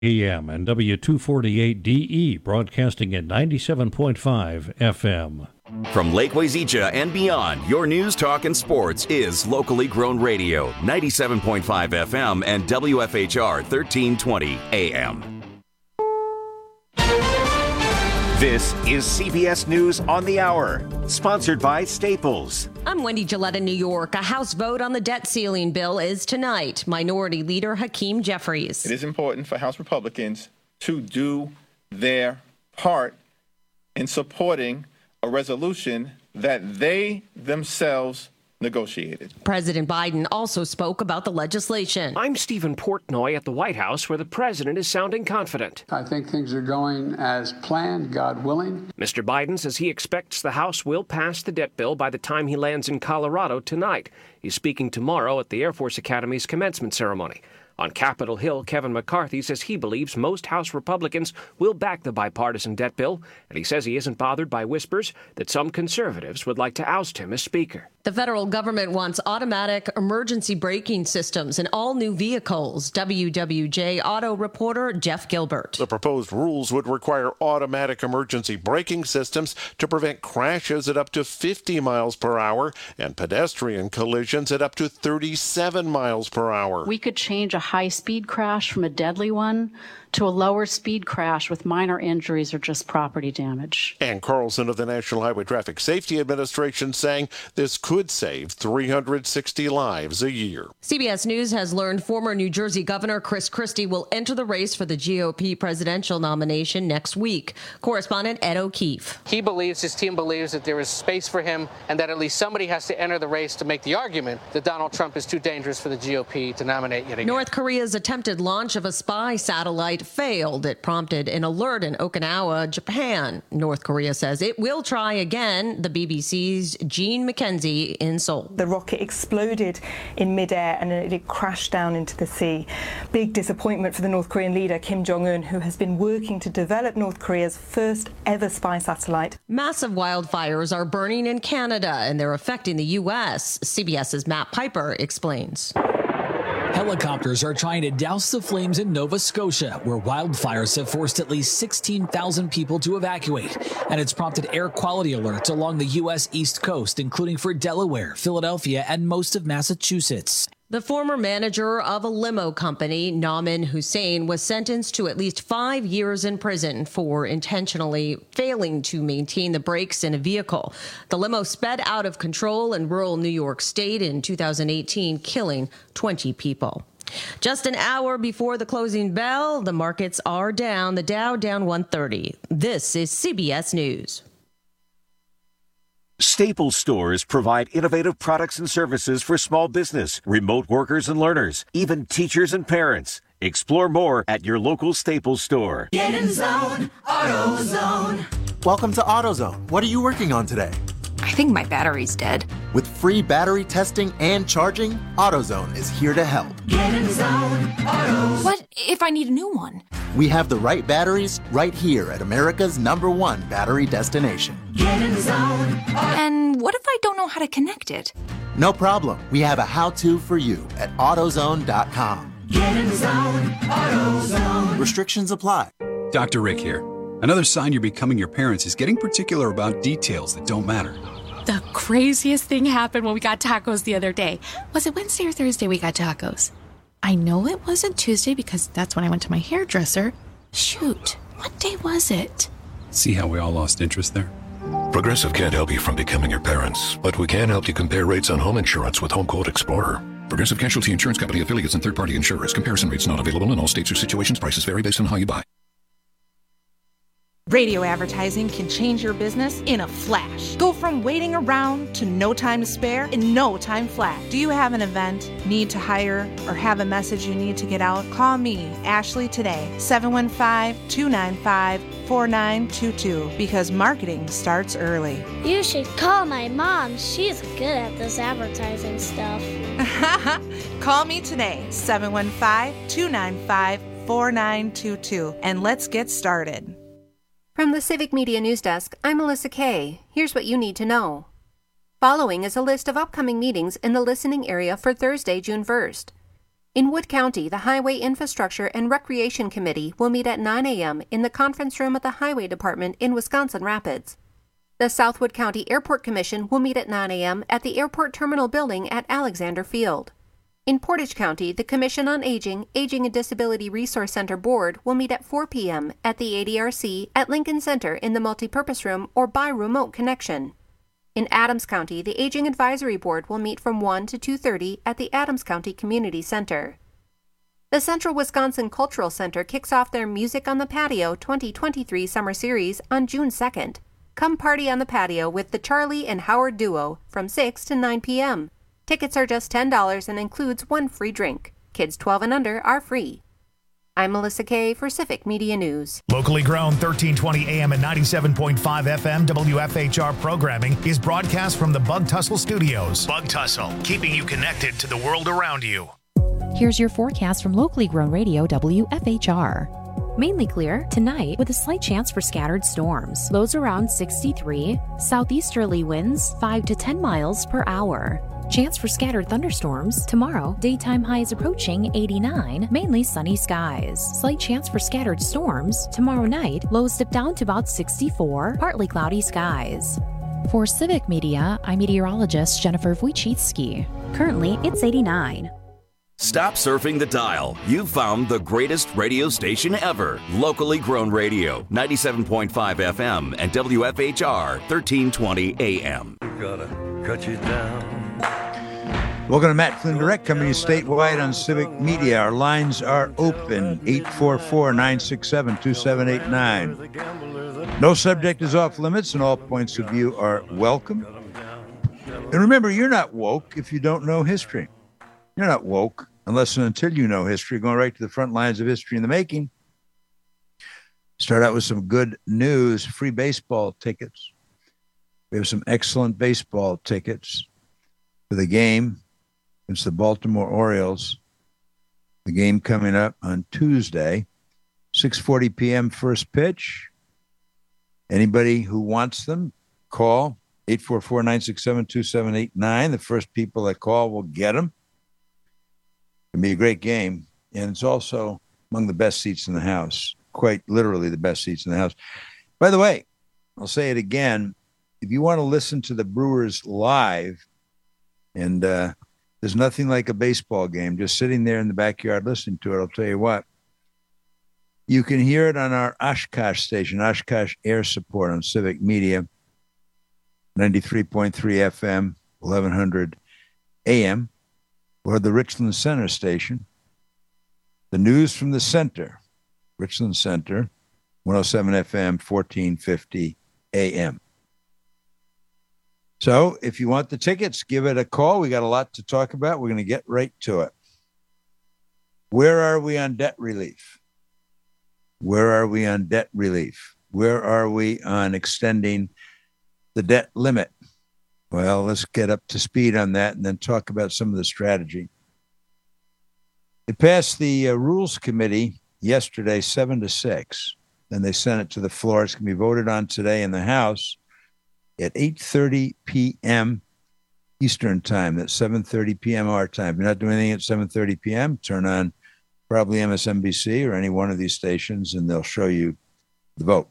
AM and W248DE broadcasting at 97.5 FM. From Lake Wayzata and beyond, your news, talk, and sports is locally grown radio, 97.5 FM and WFHR 1320 AM. This is CBS News on the Hour, sponsored by Staples. I'm Wendy Gillette in New York. A House vote on the debt ceiling bill is tonight. Minority Leader Hakeem Jeffries. It is important for House Republicans to do their part in supporting a resolution that they themselves negotiated. President Biden also spoke about the legislation. I'm Stephen Portnoy at the White House, where the president is sounding confident. I think things are going as planned, God willing. Mr. Biden says he expects the House will pass the debt bill by the time he lands in Colorado tonight. He's speaking tomorrow at the Air Force Academy's commencement ceremony. On Capitol Hill, Kevin McCarthy says he believes most House Republicans will back the bipartisan debt bill, and he says he isn't bothered by whispers that some conservatives would like to oust him as Speaker. The federal government wants automatic emergency braking systems in all new vehicles. WWJ auto reporter Jeff Gilbert. The proposed rules would require automatic emergency braking systems to prevent crashes at up to 50 miles per hour and pedestrian collisions at up to 37 miles per hour. We could change a high-speed crash from a deadly one to a lower speed crash with minor injuries or just property damage. Ann Carlson of the National Highway Traffic Safety Administration saying this could save 360 lives a year. CBS News has learned former New Jersey Governor Chris Christie will enter the race for the GOP presidential nomination next week. Correspondent Ed O'Keefe. His team believes that there is space for him and that at least somebody has to enter the race to make the argument that Donald Trump is too dangerous for the GOP to nominate yet again. North Korea's attempted launch of a spy satellite failed. It prompted an alert in Okinawa, Japan. North Korea says it will try again. The BBC's Jean McKenzie in Seoul. The rocket exploded in midair and it crashed down into the sea. Big disappointment for the North Korean leader Kim Jong-un, who has been working to develop North Korea's first ever spy satellite. Massive wildfires are burning in Canada and they're affecting the U.S. CBS's Matt Piper explains. Helicopters are trying to douse the flames in Nova Scotia, where wildfires have forced at least 16,000 people to evacuate. And it's prompted air quality alerts along the U.S. East Coast, including for Delaware, Philadelphia, and most of Massachusetts. The former manager of a limo company, Nauman Hussein, was sentenced to at least 5 years in prison for intentionally failing to maintain the brakes in a vehicle. The limo sped out of control in rural New York State in 2018, killing 20 people. Just an hour before the closing bell, the markets are down. The Dow down 130. This is CBS News. Staples stores provide innovative products and services for small business, remote workers and learners, even teachers and parents. Explore more at your local Staples store. Get in zone, AutoZone. Welcome to AutoZone. What are you working on today? I think my battery's dead. With free battery testing and charging, AutoZone is here to help. Get in zone, AutoZone. What if I need a new one? We have the right batteries right here at America's #1 battery destination. Get in zone. And what if I don't know how to connect it? No problem. We have a how-to for you at AutoZone.com. Get in zone, AutoZone. Restrictions apply. Dr. Rick here. Another sign you're becoming your parents is getting particular about details that don't matter. The craziest thing happened when we got tacos the other day. Was it Wednesday or Thursday we got tacos? I know it wasn't Tuesday because that's when I went to my hairdresser. Shoot, what day was it? See how we all lost interest there? Progressive can't help you from becoming your parents, but we can help you compare rates on home insurance with Home Quote Explorer. Progressive Casualty Insurance Company affiliates and third-party insurers. Comparison rates not available in all states or situations. Prices vary based on how you buy. Radio advertising can change your business in a flash. Go from waiting around to no time to spare in no time flat. Do you have an event, need to hire, or have a message you need to get out? Call me, Ashley, today, 715-295-4922, because marketing starts early. You should call my mom. She's good at this advertising stuff. Call me today, 715-295-4922, and let's get started. From the Civic Media News Desk, I'm Melissa Kay. Here's what you need to know. Following is a list of upcoming meetings in the listening area for Thursday, June 1st. In Wood County, the Highway Infrastructure and Recreation Committee will meet at 9 a.m. in the conference room at the Highway Department in Wisconsin Rapids. The Southwood County Airport Commission will meet at 9 a.m. at the Airport Terminal Building at Alexander Field. In Portage County, the Commission on Aging and Disability Resource Center Board will meet at 4 p.m. at the ADRC at Lincoln Center in the multipurpose room or by remote connection. In Adams County, the Aging Advisory Board will meet from 1 to 2:30 at the Adams County Community Center. The Central Wisconsin Cultural Center kicks off their Music on the Patio 2023 Summer Series on June 2nd. Come party on the patio with the Charlie and Howard Duo from 6 to 9 p.m. Tickets are just $10 and includes one free drink. Kids 12 and under are free. I'm Melissa Kay for Civic Media News. Locally grown 1320 AM and 97.5 FM WFHR programming is broadcast from the Bug Tussle Studios. Bug Tussle, keeping you connected to the world around you. Here's your forecast from locally grown radio WFHR. Mainly clear tonight with a slight chance for scattered storms. Lows around 63. Southeasterly winds 5 to 10 miles per hour. Chance for scattered thunderstorms tomorrow. Daytime highs approaching 89. Mainly sunny skies. Slight chance for scattered storms tomorrow night. Lows dip down to about 64. Partly cloudy skies. For Civic Media, I'm meteorologist Jennifer Wojcicki. Currently, it's 89. Stop surfing the dial. You've found the greatest radio station ever. Locally grown radio, 97.5 FM and WFHR 1320 AM. Gotta cut you down. Welcome to Matt Flynn Direct, coming to you statewide on Civic Media. Our lines are open, 844-967-2789. No subject is off limits, and all points of view are welcome. And remember, you're not woke if you don't know history. You're not woke unless and until you know history. Going right to the front lines of history in the making. Start out with some good news, free baseball tickets. We have some excellent baseball tickets for the game. It's the Baltimore Orioles. The game coming up on Tuesday, 6:40 p.m. first pitch. Anybody who wants them, call 844-967-2789. The first people that call will get them. It'll be a great game, and it's also among the best seats in the house, quite literally the best seats in the house. By the way, I'll say it again, if you want to listen to the Brewers live, and there's nothing like a baseball game, just sitting there in the backyard listening to it, I'll tell you what, you can hear it on our Oshkosh station, Oshkosh Air Support on Civic Media, 93.3 FM, 1100 AM, or the Richland Center station. The news from the center, Richland Center, 107 FM, 1450 AM. So if you want the tickets, give it a call. We got a lot to talk about. We're going to get right to it. Where are we on debt relief? Where are we on debt relief? Where are we on extending the debt limit? Well, let's get up to speed on that and then talk about some of the strategy. It passed the Rules Committee yesterday, 7-6. Then they sent it to the floor. It's going to be voted on today in the House at 8:30 p.m. Eastern Time. That's 7:30 p.m. our time. If you're not doing anything at 7:30 p.m., turn on probably MSNBC or any one of these stations, and they'll show you the vote.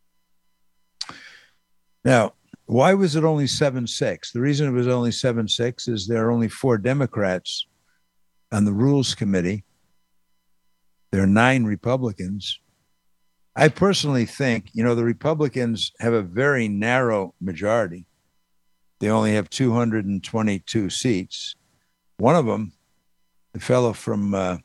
Now, why was it only 7-6? The reason it was only 7-6 is there are only 4 Democrats on the Rules Committee. There are 9 Republicans. I personally think, the Republicans have a very narrow majority. They only have 222 seats. One of them, the fellow from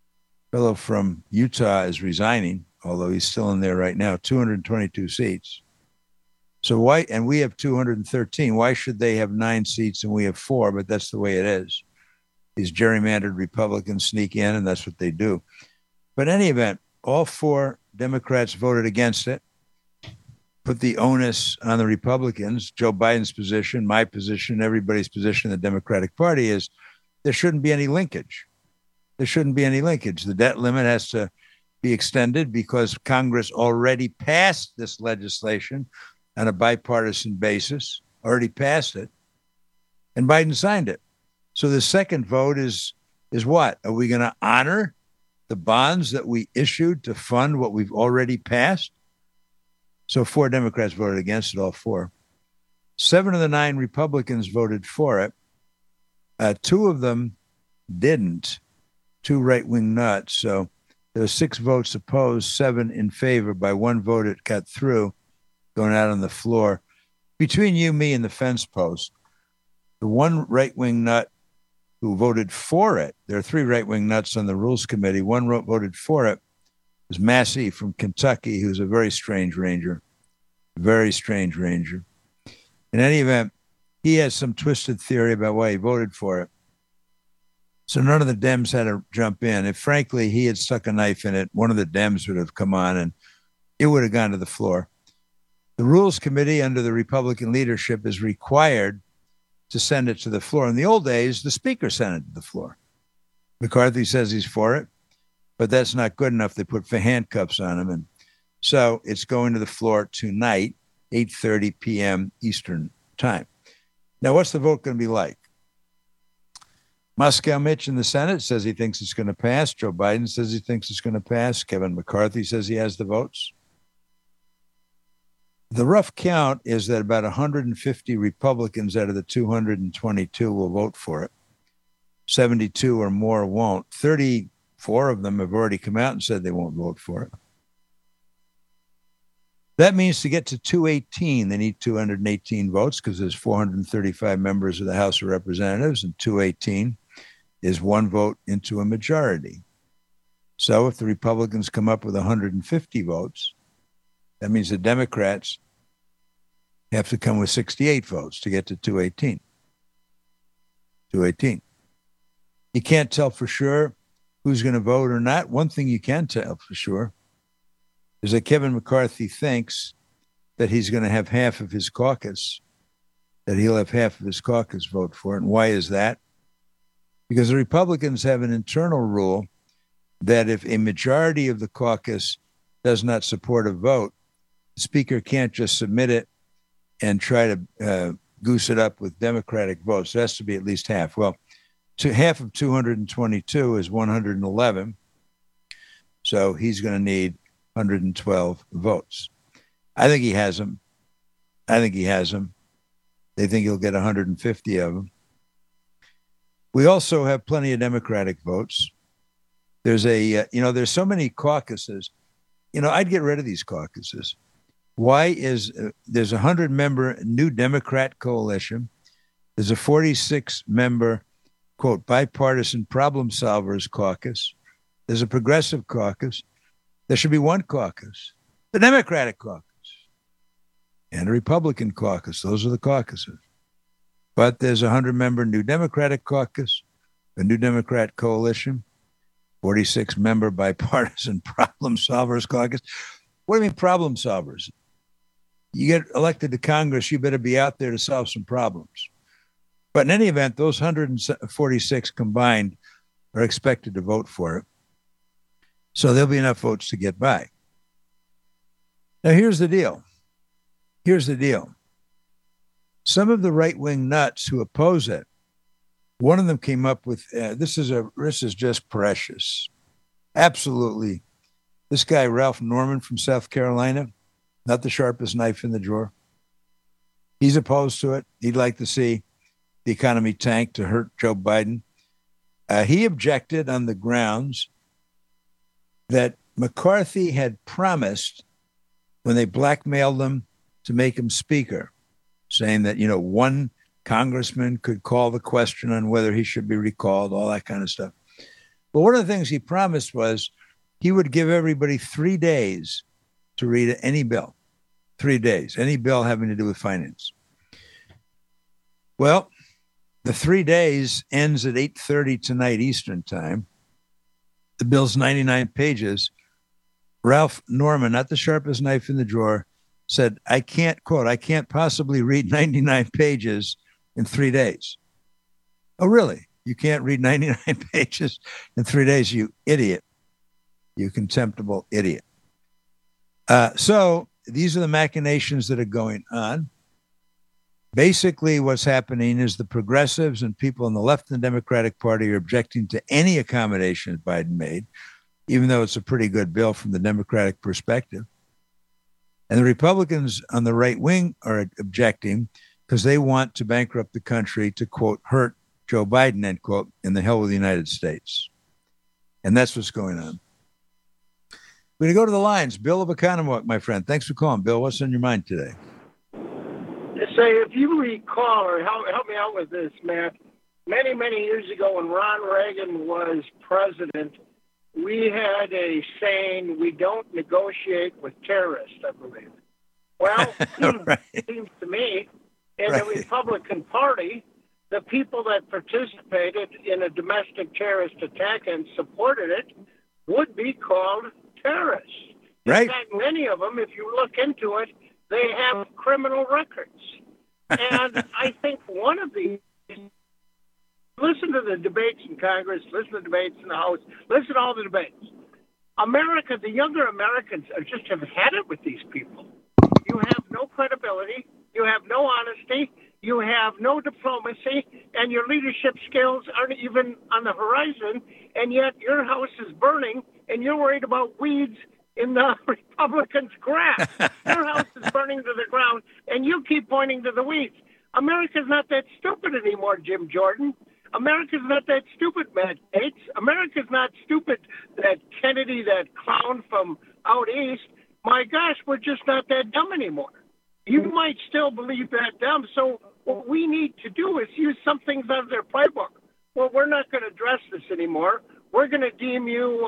Utah, is resigning, although he's still in there right now, 222 seats. So why, and we have 213, why should they have 9 seats and we have 4? But that's the way it is. These gerrymandered Republicans sneak in, and that's what they do. But in any event, all 4 Democrats voted against it, put the onus on the Republicans. Joe Biden's position, my position, everybody's position in the Democratic Party is there shouldn't be any linkage. There shouldn't be any linkage. The debt limit has to be extended because Congress already passed this legislation on a bipartisan basis, already passed it, and Biden signed it. So the second vote is is what? Are we going to honor the bonds that we issued to fund what we've already passed? So 4 Democrats voted against it, all 4. 7 of the 9 Republicans voted for it. 2 of them didn't, 2 right-wing nuts. So there were 6 votes opposed, 7 in favor. By 1 vote, it got through, going out on the floor. Between you, me, and the fence post, the 1 right-wing nut who voted for it, there are 3 right-wing nuts on the Rules Committee, 1 voted for it, was Massey from Kentucky, who's a very strange ranger. Very strange ranger. In any event, he has some twisted theory about why he voted for it. So none of the Dems had to jump in. If, frankly, he had stuck a knife in it, one of the Dems would have come on and it would have gone to the floor. The Rules Committee under the Republican leadership is required to send it to the floor. In the old days, the Speaker sent it to the floor. McCarthy says he's for it, but that's not good enough. They put handcuffs on him. And so it's going to the floor tonight, 8:30 p.m. Eastern time. Now, what's the vote going to be like? Moscow Mitch in the Senate says he thinks it's going to pass. Joe Biden says he thinks it's going to pass. Kevin McCarthy says he has the votes. The rough count is that about 150 Republicans out of the 222 will vote for it. 72 or more won't. 34 of them have already come out and said they won't vote for it. That means to get to 218, they need 218 votes because there's 435 members of the House of Representatives, and 218 is 1 vote into a majority. So if the Republicans come up with 150 votes, that means the Democrats have to come with 68 votes to get to 218. 218. You can't tell for sure who's going to vote or not. One thing you can tell for sure is that Kevin McCarthy thinks that he's going to have half of his caucus, that he'll have half of his caucus vote for it. And why is that? Because the Republicans have an internal rule that if a majority of the caucus does not support a vote, the Speaker can't just submit it and try to goose it up with Democratic votes. It has to be at least half. Well, half of 222 is 111. So he's going to need 112 votes. I think he has them. They think he'll get 150 of them. We also have plenty of Democratic votes. There's there's so many caucuses. I'd get rid of these caucuses. Why is there's a 100-member New Democrat coalition. There's a 46-member, quote, bipartisan problem solvers caucus. There's a progressive caucus. There should be 1 caucus, the Democratic caucus, and a Republican caucus. Those are the caucuses. But there's a 100-member New Democratic caucus, a New Democrat coalition, 46-member bipartisan problem solvers caucus. What do you mean problem solvers? You get elected to Congress, you better be out there to solve some problems. But in any event, those 146 combined are expected to vote for it. So there'll be enough votes to get by. Now, here's the deal. Some of the right-wing nuts who oppose it, one of them came up with, this is just precious. Absolutely. This guy, Ralph Norman from South Carolina, not the sharpest knife in the drawer. He's opposed to it. He'd like to see the economy tank to hurt Joe Biden. He objected on the grounds that McCarthy had promised when they blackmailed him to make him speaker, saying that, 1 congressman could call the question on whether he should be recalled, all that kind of stuff. But one of the things he promised was he would give everybody 3 days to read any bill. 3 days, any bill having to do with finance. Well, the 3 days ends at 8:30 tonight Eastern time. The bill's 99 pages. Ralph Norman, not the sharpest knife in the drawer, said, I can't possibly read 99 pages in 3 days. Oh, really? You can't read 99 pages in 3 days, you idiot. You contemptible idiot. So these are the machinations that are going on. Basically, what's happening is the progressives and people on the left in the Democratic Party are objecting to any accommodations Biden made, even though it's a pretty good bill from the Democratic perspective. And the Republicans on the right wing are objecting because they want to bankrupt the country to, quote, hurt Joe Biden, end quote, in the hell of the United States. And that's what's going on. We're going to go to the lines. Bill of Economowoc, my friend. Thanks for calling. Bill, what's on your mind today? Say, if you recall, or help me out with this, Matt, many, many years ago when Ron Reagan was president, we had a saying, we don't negotiate with terrorists, I believe. Well, it seems to me, in the Republican Party, the people that participated in a domestic terrorist attack and supported it would be called terrorists. In fact, many of them, if you look into it, they have criminal records. And I think one of these, listen to the debates in Congress, listen to the debates in the House, listen to all the debates. America, the younger Americans just have had it with these people. You have no credibility, you have no honesty, you have no diplomacy, and your leadership skills aren't even on the horizon, and yet your house is burning, and you're worried about weeds in the Republicans' grass. Your house is burning to the ground, and you keep pointing to the weeds. America's not that stupid anymore, Jim Jordan. America's not that stupid, Matt Gaetz. America's not stupid, that Kennedy, that clown from out east. My gosh, we're just not that dumb anymore. You might still believe that dumb, so what we need to do is use some things out of their playbook. Well, we're not going to address this anymore. We're going to deem you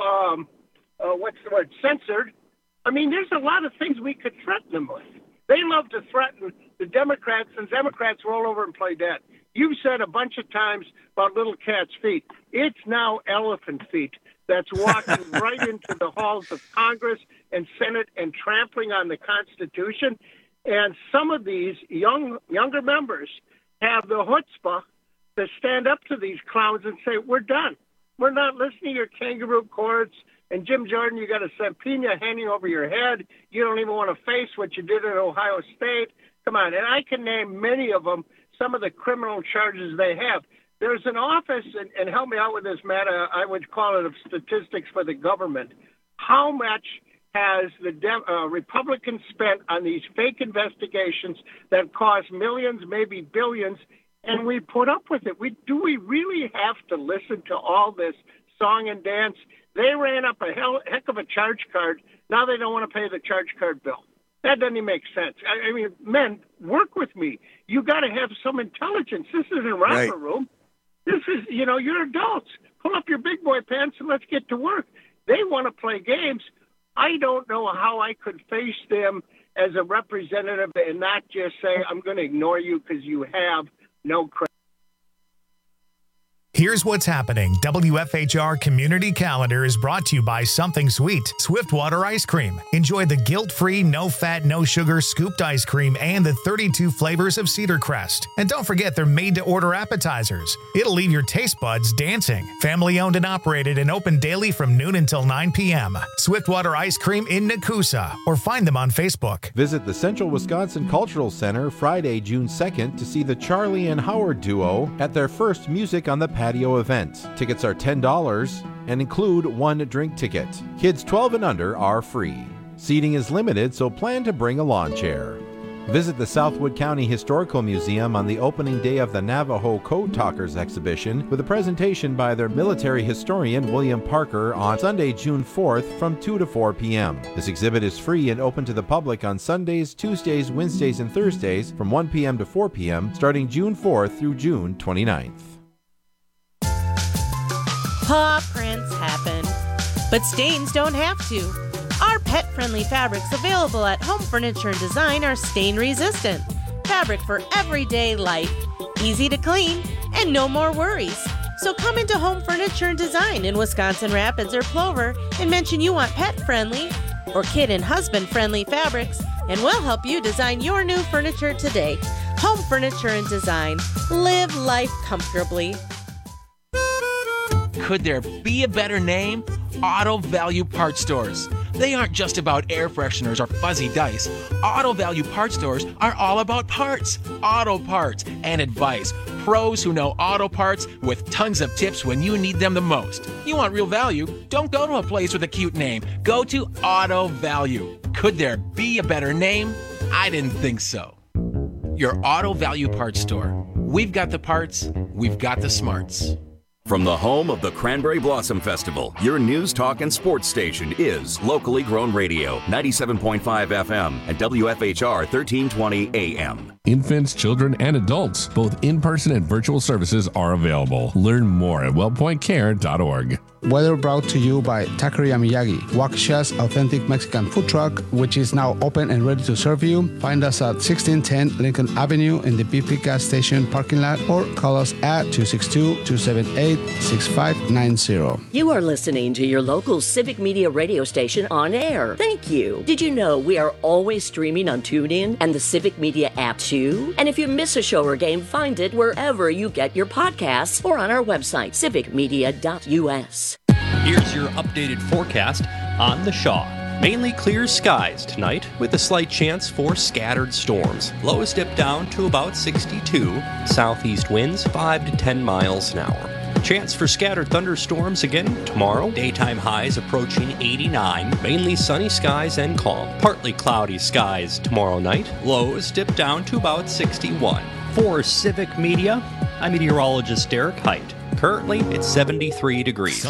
censored. I mean, there's a lot of things we could threaten them with. They love to threaten the Democrats, and Democrats roll over and play dead. You've said a bunch of times about little cat's feet. It's now elephant feet that's walking right into the halls of Congress and Senate and trampling on the Constitution. And some of these younger members have the chutzpah to stand up to these clowns and say, we're done. We're not listening to your kangaroo courts. And Jim Jordan, you got a subpoena hanging over your head. You don't even want to face what you did at Ohio State. Come on. And I can name many of them, some of the criminal charges they have. There's an office, and help me out with this, Matt, I would call it of statistics for the government. How much has the Republicans spent on these fake investigations that cost millions, maybe billions, and we put up with it? Do we really have to listen to all this song and dance? They ran up a heck of a charge card. Now they don't want to pay the charge card bill. That doesn't even make sense. I mean, men, work with me. You got to have some intelligence. This isn't a romper room. This is, you're adults. Pull up your big boy pants and let's get to work. They want to play games. I don't know how I could face them as a representative and not just say, I'm going to ignore you because you have no credit. Here's what's happening. WFHR Community Calendar is brought to you by Something Sweet, Swiftwater Ice Cream. Enjoy the guilt-free, no-fat, no-sugar scooped ice cream and the 32 flavors of Cedar Crest. And don't forget they're made-to-order appetizers. It'll leave your taste buds dancing. Family-owned and operated and open daily from noon until 9 p.m. Swiftwater Ice Cream in Nakusa, or find them on Facebook. Visit the Central Wisconsin Cultural Center Friday, June 2nd to see the Charlie and Howard duo at their first Music on the Patio event. Tickets are $10 and include one drink ticket. Kids 12 and under are free. Seating is limited, so plan to bring a lawn chair. Visit the Southwood County Historical Museum on the opening day of the Navajo Code Talkers exhibition with a presentation by their military historian William Parker on Sunday, June 4th from 2 to 4 p.m. This exhibit is free and open to the public on Sundays, Tuesdays, Wednesdays, and Thursdays from 1 p.m. to 4 p.m. starting June 4th through June 29th. Paw prints happen, but stains don't have to. Our pet-friendly fabrics available at Home Furniture and Design are stain-resistant. Fabric for everyday life, easy to clean, and no more worries. So come into Home Furniture and Design in Wisconsin Rapids or Plover and mention you want pet-friendly or kid and husband-friendly fabrics, and we'll help you design your new furniture today. Home Furniture and Design. Live life comfortably. Could there be a better name? Auto Value Parts Stores. They aren't just about air fresheners or fuzzy dice. Auto Value Parts stores are all about parts, auto parts, and advice. Pros who know auto parts with tons of tips when you need them the most. You want real value? Don't go to a place with a cute name. Go to Auto Value. Could there be a better name? I didn't think so. Your Auto Value Parts store. We've got the parts, we've got the smarts. From the home of the Cranberry Blossom Festival, your news, talk, and sports station is Locally Grown Radio, 97.5 FM and WFHR 1320 AM. Infants, children, and adults, both in-person and virtual services are available. Learn more at wellpointcare.org. Weather brought to you by Taqueria Miyagi, Waukesha's authentic Mexican food truck, which is now open and ready to serve you. Find us at 1610 Lincoln Avenue in the BP gas station parking lot, or call us at 262-278-6590. You are listening to your local Civic Media radio station on air. Thank you. Did you know we are always streaming on TuneIn and the Civic Media app too? And if you miss a show or game, find it wherever you get your podcasts or on our website, civicmedia.us. Here's your updated forecast on the Shaw. Mainly clear skies tonight with a slight chance for scattered storms. Lows dip down to about 62. Southeast winds 5 to 10 miles an hour. Chance for scattered thunderstorms again tomorrow. Daytime highs approaching 89. Mainly sunny skies and calm. Partly cloudy skies tomorrow night. Lows dip down to about 61. For Civic Media, I'm meteorologist Derek Height. Currently, it's 73 degrees.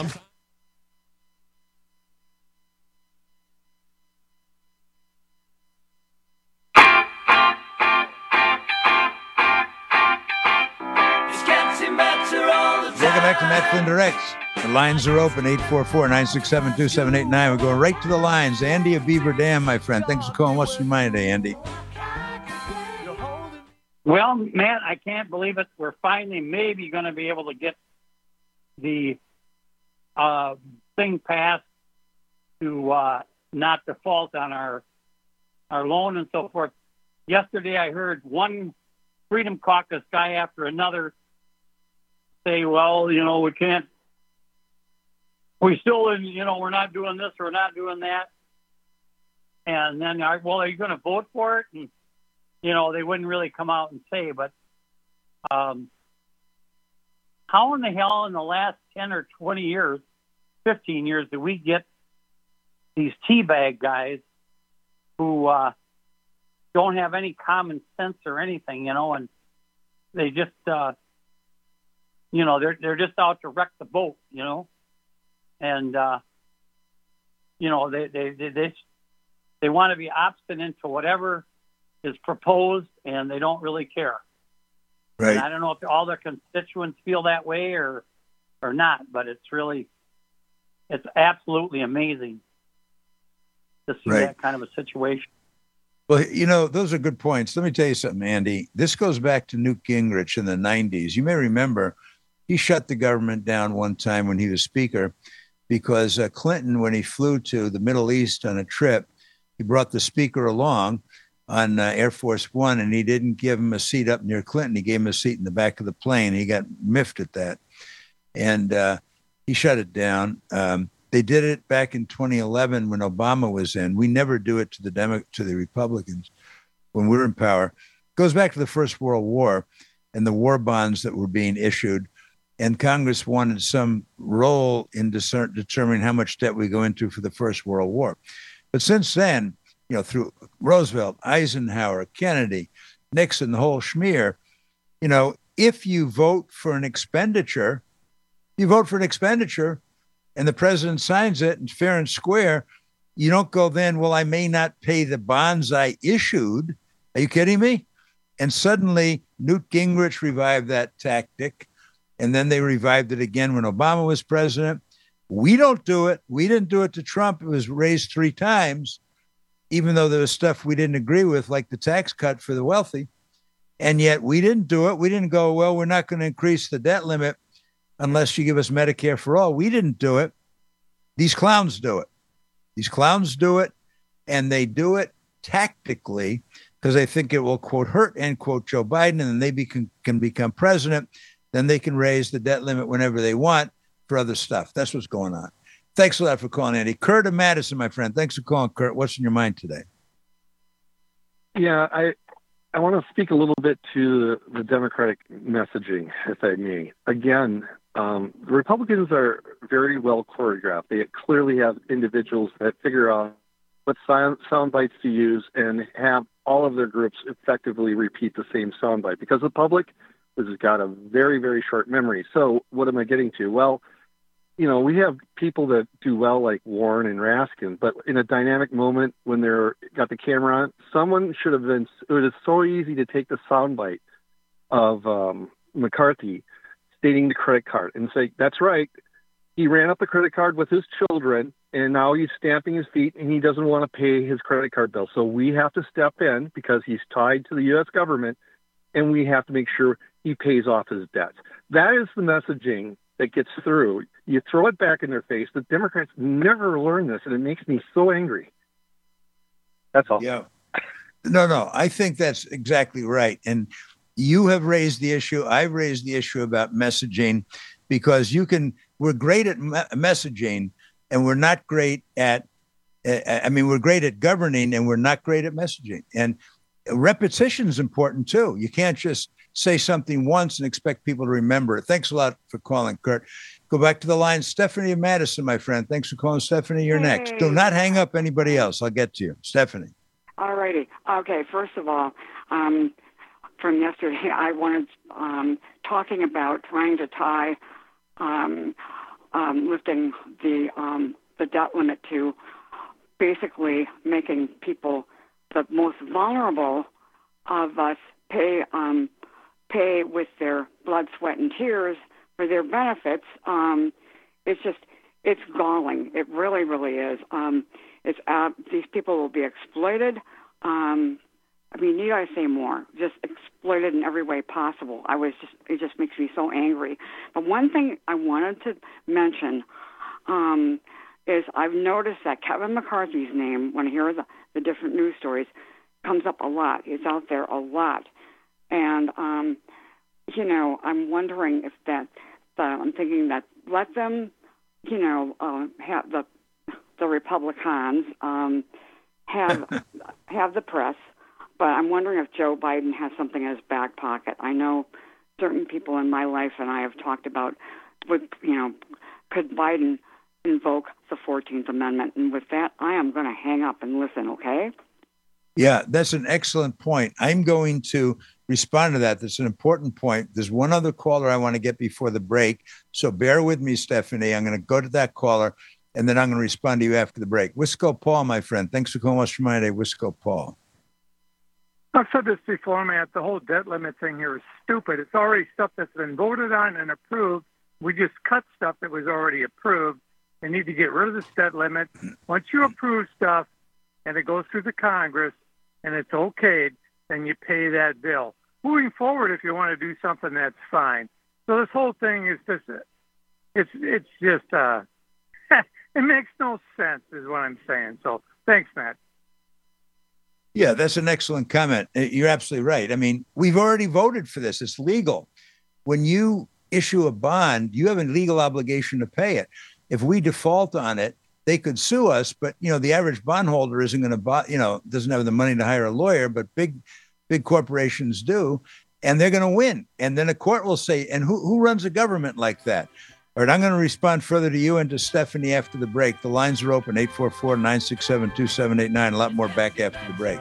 Welcome back to Matt Flynn Directs. The lines are open, 844-967-2789. We're going right to the lines. Andy of Beaver Dam, my friend. Thanks for calling. What's your mind today, Andy? Well, Matt, I can't believe it. We're finally maybe going to be able to get the thing passed to not default on our loan and so forth. Yesterday, I heard one Freedom Caucus guy after another say, well, we can't, we still, we're not doing this, we're not doing that. And then, well, are you going to vote for it? And, they wouldn't really come out and say, but how in the hell in the last 10 or 20 years, 15 years, did we get these teabag guys who don't have any common sense or anything, and they just, they're just out to wreck the boat, and, they want to be obstinate to whatever is proposed, and they don't really care. Right. And I don't know if all their constituents feel that way or not, but it's absolutely amazing to see that kind of a situation. Well, those are good points. Let me tell you something, Andy. This goes back to Newt Gingrich in the 90s. You may remember he shut the government down one time when he was speaker because Clinton, when he flew to the Middle East on a trip, he brought the speaker along on Air Force One, and he didn't give him a seat up near Clinton. He gave him a seat in the back of the plane. He got miffed at that, and he shut it down. They did it back in 2011 when Obama was in. We never do it to the Republicans when we're in power. It goes back to the First World War and the war bonds that were being issued, and Congress wanted some role in determining how much debt we go into for the First World War. But since then, through Roosevelt, Eisenhower, Kennedy, Nixon, the whole schmear, if you vote for an expenditure, and the president signs it and fair and square, you don't go then, well, I may not pay the bonds I issued. Are you kidding me? And suddenly Newt Gingrich revived that tactic. And then they revived it again when Obama was president. We don't do it. We didn't do it to Trump. It was raised 3 times. Even though there was stuff we didn't agree with, like the tax cut for the wealthy. And yet we didn't do it. We didn't go, well, we're not going to increase the debt limit unless you give us Medicare for all. We didn't do it. These clowns do it. And they do it tactically because they think it will, quote, hurt, end quote, Joe Biden, and then they can become president. Then they can raise the debt limit whenever they want for other stuff. That's what's going on. Thanks a lot for calling, Andy. Kurt of Madison, my friend. Thanks for calling, Kurt. What's in your mind today? Yeah, I want to speak a little bit to the Democratic messaging, if I may. Again, the Republicans are very well choreographed. They clearly have individuals that figure out what sound bites to use and have all of their groups effectively repeat the same sound bite, because the public has got a very, very short memory. So what am I getting to? Well, you know, we have people that do well like Warren and Raskin, but in a dynamic moment when they're got the camera on, someone should have been, it was so easy to take the soundbite of McCarthy stating the credit card and say, that's right, he ran up the credit card with his children and now he's stamping his feet and he doesn't want to pay his credit card bill. So we have to step in because he's tied to the U.S. government and we have to make sure he pays off his debts. That is the messaging that gets through. You throw it back in their face. The Democrats never learn this, and it makes me so angry. That's all. Yeah. No, I think that's exactly right. And you have raised the issue. I've raised the issue about messaging, because we're great at messaging and we're not great at, we're great at governing and we're not great at messaging. And repetition is important too. You can't just say something once and expect people to remember it. Thanks a lot for calling, Kurt. Go back to the line. Stephanie of Madison, my friend. Thanks for calling, Stephanie. You're next. Do not hang up anybody else. I'll get to you. Stephanie. All righty. Okay, first of all, from yesterday, I wanted talking about trying to tie lifting the debt limit to basically making people, the most vulnerable of us, pay with their blood, sweat, and tears for their benefits. It's galling. It really, really is. These people will be exploited. Need I say more? Just exploited in every way possible. It just makes me so angry. But one thing I wanted to mention is I've noticed that Kevin McCarthy's name, when I hear the different news stories, comes up a lot. He's out there a lot. And, I'm wondering if I'm thinking that let them, have the Republicans have the press, but I'm wondering if Joe Biden has something in his back pocket. I know certain people in my life and I have talked about, could Biden invoke the 14th Amendment? And with that, I am going to hang up and listen, okay? Yeah, that's an excellent point. I'm going to respond to that. That's an important point. There's one other caller I want to get before the break. So bear with me, Stephanie. I'm going to go to that caller, and then I'm going to respond to you after the break. Wisco Paul, my friend. Thanks for calling Western Mind Day. Wisco Paul. I've said this before, Matt. The whole debt limit thing here is stupid. It's already stuff that's been voted on and approved. We just cut stuff that was already approved. They need to get rid of this debt limit. Once you approve stuff and it goes through the Congress and it's okayed, then you pay that bill. Moving forward, if you want to do something, that's fine. So this whole thing is just, it makes no sense is what I'm saying. So thanks, Matt. Yeah, that's an excellent comment. You're absolutely right. I mean, we've already voted for this. It's legal. When you issue a bond, you have a legal obligation to pay it. If we default on it, they could sue us, but the average bondholder isn't going to buy, doesn't have the money to hire a lawyer, but big corporations do, and they're going to win. And then a court will say, and who runs a government like that? All right, I'm going to respond further to you and to Stephanie after the break. The lines are open, 844-967-2789. A lot more back after the break.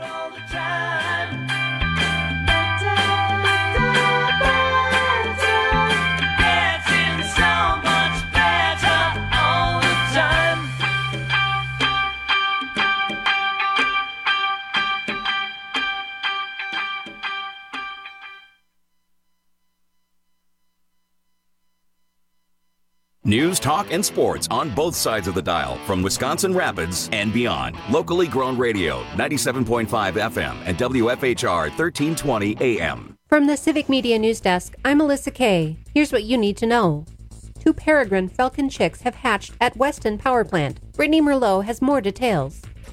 News, talk, and sports on both sides of the dial from Wisconsin Rapids and beyond. Locally grown radio, 97.5 FM and WFHR 1320 AM. From the Civic Media News Desk, I'm Melissa Kay. Here's what you need to know. 2 peregrine falcon chicks have hatched at Weston Power Plant. Brittany Merlot has more details.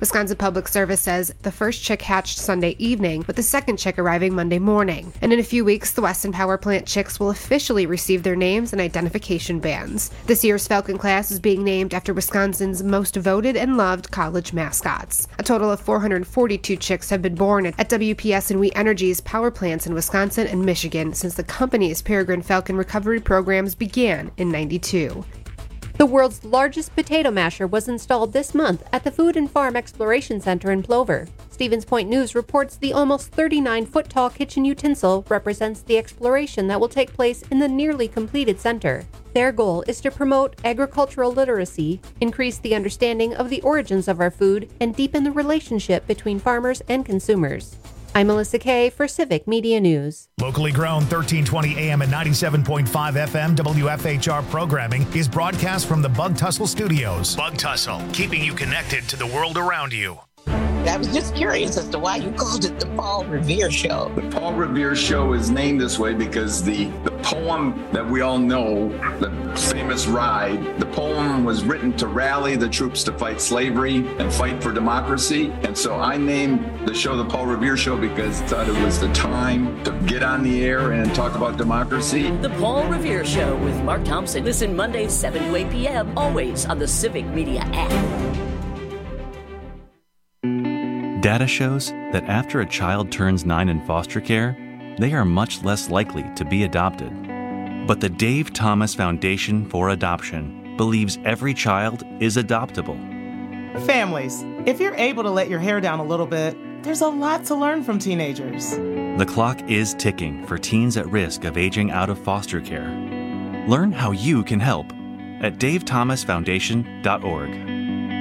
Wisconsin Public Service says the first chick hatched Sunday evening, with the second chick arriving Monday morning. And in a few weeks, the Weston Power Plant chicks will officially receive their names and identification bands. This year's Falcon class is being named after Wisconsin's most voted and loved college mascots. A total of 442 chicks have been born at WPS and We Energy's power plants in Wisconsin and Michigan since the company's Peregrine Falcon recovery programs began in '92. The world's largest potato masher was installed this month at the Food and Farm Exploration Center in Plover. Stevens Point News reports the almost 39-foot-tall kitchen utensil represents the exploration that will take place in the nearly completed center. Their goal is to promote agricultural literacy, increase the understanding of the origins of our food, and deepen the relationship between farmers and consumers. I'm Melissa Kay for Civic Media News. Locally grown 1320 AM and 97.5 FM WFHR programming is broadcast from the Bug Tussle Studios. Bug Tussle, keeping you connected to the world around you. I was just curious as to why you called it the Paul Revere Show. The Paul Revere Show is named this way because the poem that we all know, the famous Ride, the poem was written to rally the troops to fight slavery and fight for democracy. And so I named the show the Paul Revere Show because I thought it was the time to get on the air and talk about democracy. The Paul Revere Show with Mark Thompson. Listen Mondays 7 to 8 p.m. always on the Civic Media app. Data shows that after a child turns 9 in foster care, they are much less likely to be adopted. But the Dave Thomas Foundation for Adoption believes every child is adoptable. Families, if you're able to let your hair down a little bit, there's a lot to learn from teenagers. The clock is ticking for teens at risk of aging out of foster care. Learn how you can help at davethomasfoundation.org.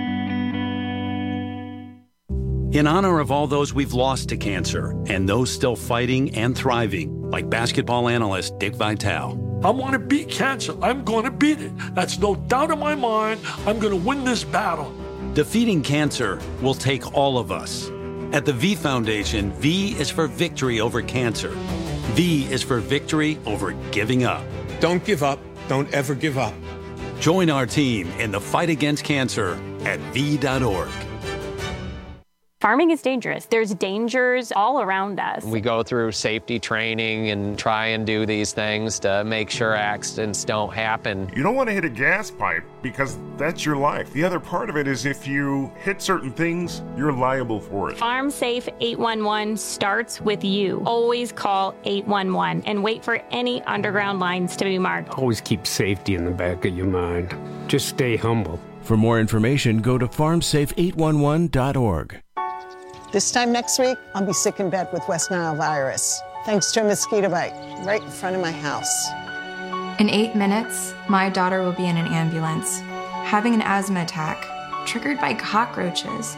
In honor of all those we've lost to cancer and those still fighting and thriving, like basketball analyst Dick Vitale. I want to beat cancer. I'm going to beat it. That's no doubt in my mind. I'm going to win this battle. Defeating cancer will take all of us. At the V Foundation, V is for victory over cancer. V is for victory over giving up. Don't give up. Don't ever give up. Join our team in the fight against cancer at V.org. Farming is dangerous. There's dangers all around us. We go through safety training and try and do these things to make sure accidents don't happen. You don't want to hit a gas pipe because that's your life. The other part of it is if you hit certain things, you're liable for it. Farm Safe 811 starts with you. Always call 811 and wait for any underground lines to be marked. Always keep safety in the back of your mind. Just stay humble. For more information, go to farmsafe811.org. This time next week, I'll be sick in bed with West Nile virus, thanks to a mosquito bite right in front of my house. In 8 minutes, my daughter will be in an ambulance, having an asthma attack, triggered by cockroaches.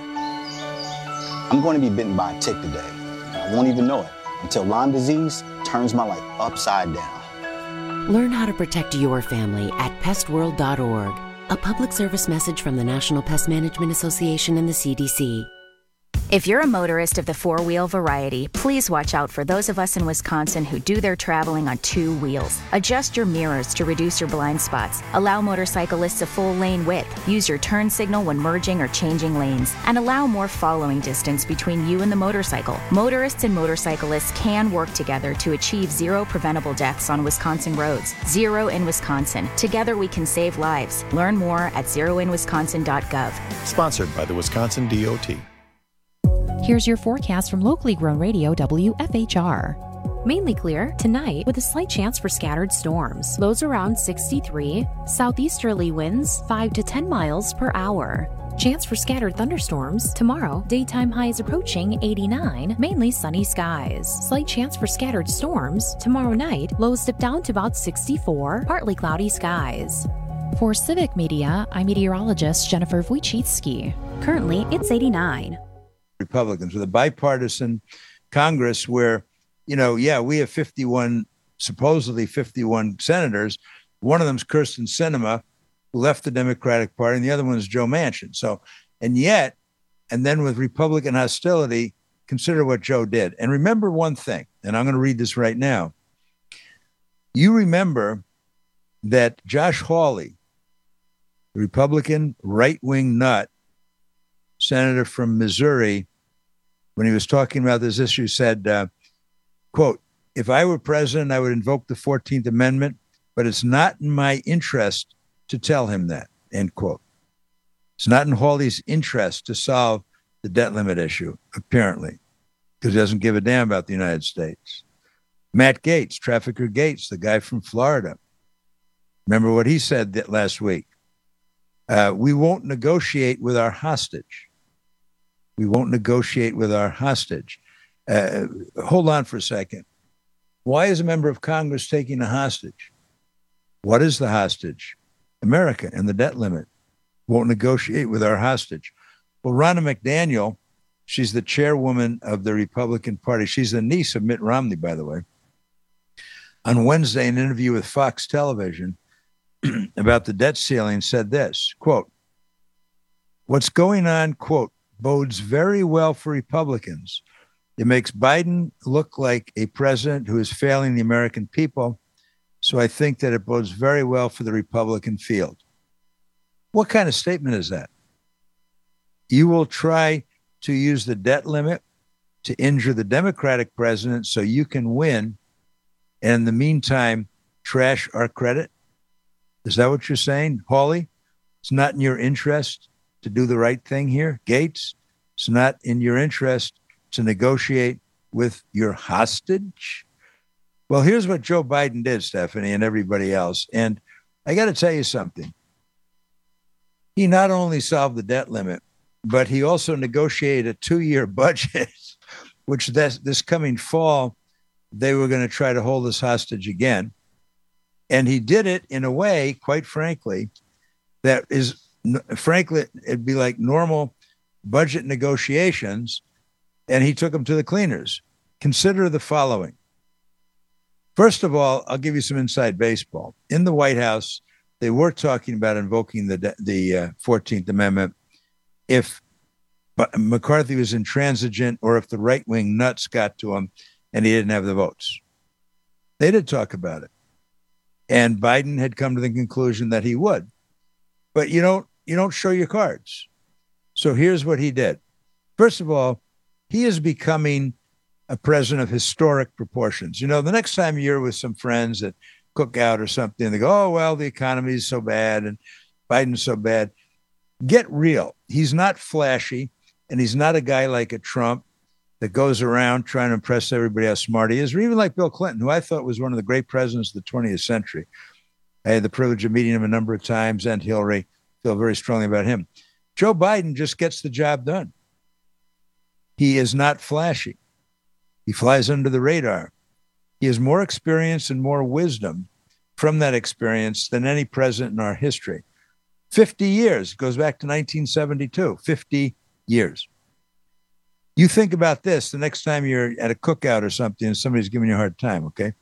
I'm going to be bitten by a tick today. I won't even know it until Lyme disease turns my life upside down. Learn how to protect your family at pestworld.org. A public service message from the National Pest Management Association and the CDC. If you're a motorist of the four-wheel variety, please watch out for those of us in Wisconsin who do their traveling on 2 wheels. Adjust your mirrors to reduce your blind spots. Allow motorcyclists a full lane width. Use your turn signal when merging or changing lanes. And allow more following distance between you and the motorcycle. Motorists and motorcyclists can work together to achieve 0 preventable deaths on Wisconsin roads. 0 in Wisconsin. Together we can save lives. Learn more at zeroinwisconsin.gov. Sponsored by the Wisconsin DOT. Here's your forecast from locally grown radio WFHR. Mainly clear tonight with a slight chance for scattered storms. Lows around 63. Southeasterly winds 5 to 10 miles per hour. Chance for scattered thunderstorms tomorrow. Daytime highs approaching 89. Mainly sunny skies. Slight chance for scattered storms tomorrow night. Lows dip down to about 64. Partly cloudy skies. For Civic Media, I'm meteorologist Jennifer Wojcicki. Currently, it's 89. Republicans with a bipartisan Congress where, we have supposedly 51 senators. One of them's Kyrsten Sinema, who left the Democratic Party, and the other one is Joe Manchin. And then with Republican hostility, consider what Joe did. And remember one thing, and I'm going to read this right now. You remember that Josh Hawley, the Republican right-wing nut, senator from Missouri, when he was talking about this issue, said, quote, "If I were president, I would invoke the 14th Amendment, but it's not in my interest to tell him that," end quote. It's not in Hawley's interest to solve the debt limit issue, apparently, because he doesn't give a damn about the United States. Matt Gaetz, Trafficker Gaetz, the guy from Florida. Remember what he said last week? We won't negotiate with our hostage. We won't negotiate with our hostage. Hold on for a second. Why is a member of Congress taking a hostage? What is the hostage? America and the debt limit. Won't negotiate with our hostage. Well, Ronna McDaniel, she's the chairwoman of the Republican Party. She's the niece of Mitt Romney, by the way. On Wednesday, in an interview with Fox Television about the debt ceiling, said this, quote, "What's going on, quote, bodes very well for Republicans. It makes Biden look like a president who is failing the American people. So I think that it bodes very well for the Republican field." What kind of statement is that? You will try to use the debt limit to injure the Democratic president so you can win, and in the meantime, trash our credit? Is that what you're saying, Hawley? It's not in your interest to do the right thing here. Gaetz, it's not in your interest to negotiate with your hostage. Well, here's what Joe Biden did, Stephanie, and everybody else. And I got to tell you something. He not only solved the debt limit, but he also negotiated a 2-year budget, which this coming fall, they were going to try to hold us hostage again. And he did it in a way, quite frankly, that is, frankly, it'd be like normal budget negotiations, and he took them to the cleaners. Consider the following. First of all, I'll give you some inside baseball. In the White House, they were talking about invoking the 14th Amendment if McCarthy was intransigent or if the right-wing nuts got to him and he didn't have the votes. They did talk about it. And Biden had come to the conclusion that he would. But you don't show your cards. So here's what he did. First of all, he is becoming a president of historic proportions. You know, the next time you're with some friends at cookout or something, they go, "Oh, well, the economy is so bad and Biden's so bad." Get real. He's not flashy, and he's not a guy like a Trump that goes around trying to impress everybody how smart he is, or even like Bill Clinton, who I thought was one of the great presidents of the 20th century. I had the privilege of meeting him a number of times, and Hillary. Feel very strongly about him. Joe Biden just gets the job done. He is not flashy. He flies under the radar. He has more experience and more wisdom from that experience than any president in our history. 50 years, goes back to 1972, 50 years. You think about this the next time you're at a cookout or something and somebody's giving you a hard time, okay?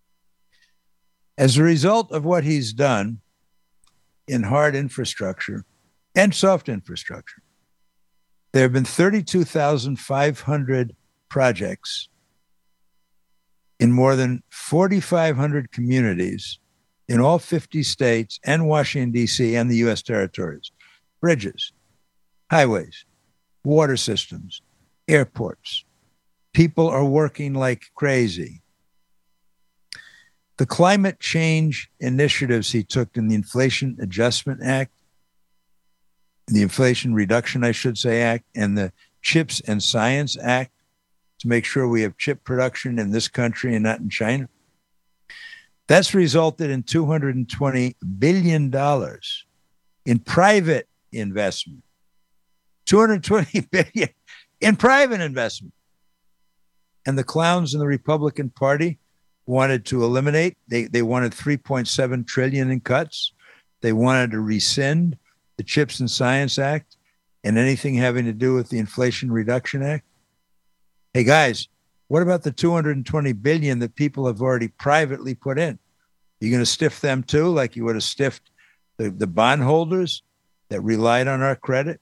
As a result of what he's done in hard infrastructure and soft infrastructure, there have been 32,500 projects in more than 4,500 communities in all 50 states and Washington, D.C. and the U.S. territories. Bridges, highways, water systems, airports. People are working like crazy. The climate change initiatives he took in the Inflation Adjustment Act, the Inflation Reduction, I should say, Act, and the CHIPS and Science Act to make sure we have chip production in this country and not in China. That's resulted in $220 billion in private investment. $220 billion in private investment. And the clowns in the Republican Party wanted to eliminate. They wanted $3.7 trillion in cuts. They wanted to rescind the CHIPS and Science Act and anything having to do with the Inflation Reduction Act. Hey guys, what about the $220 billion that people have already privately put in? Are you going to stiff them too, like you would have stiffed the bondholders that relied on our credit?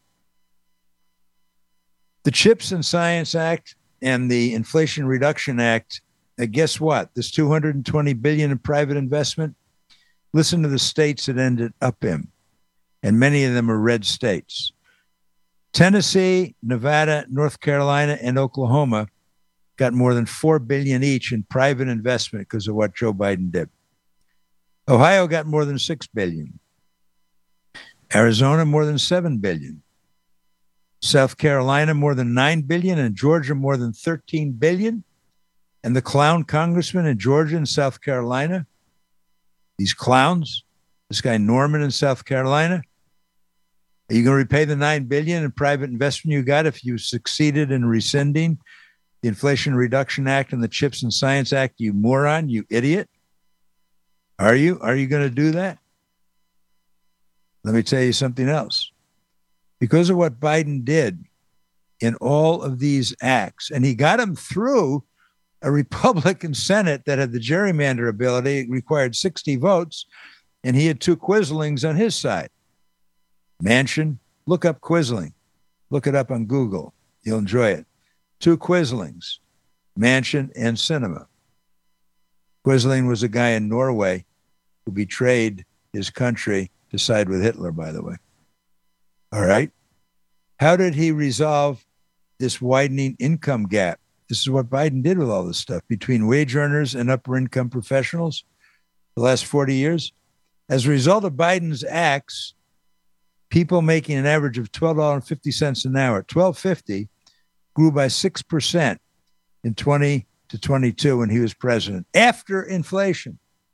The CHIPS and Science Act and the Inflation Reduction Act, guess what? This $220 billion in private investment, listen to the states it ended up in. And many of them are red states. Tennessee, Nevada, North Carolina, and Oklahoma got more than $4 billion each in private investment because of what Joe Biden did. Ohio got more than $6 billion. Arizona, more than $7 billion. South Carolina, more than $9 billion, and Georgia, more than $13 billion. And the clown congressman in Georgia and South Carolina, these clowns, this guy Norman in South Carolina, are you going to repay the $9 billion in private investment you got if you succeeded in rescinding the Inflation Reduction Act and the CHIPS and Science Act, you moron, you idiot? Are you? Are you going to do that? Let me tell you something else. Because of what Biden did in all of these acts, and he got them through a Republican Senate that had the gerrymander ability, it required 60 votes, and he had two Quislings on his side. Manchin, look up Quisling. Look it up on Google. You'll enjoy it. Two Quislings, Manchin and Sinema. Quisling was a guy in Norway who betrayed his country to side with Hitler, by the way. All right. How did he resolve this widening income gap? This is what Biden did with all this stuff between wage earners and upper income professionals the last 40 years. As a result of Biden's acts, people making an average of $12.50 an hour, $12.50, grew by 6% in 20 to 22 when he was president, after inflation.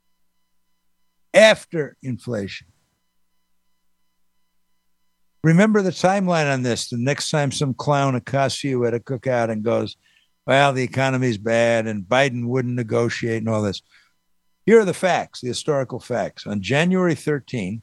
After inflation. Remember the timeline on this. The next time some clown accosts you at a cookout and goes, well, the economy's bad and Biden wouldn't negotiate and all this. Here are the facts, the historical facts. On January 13,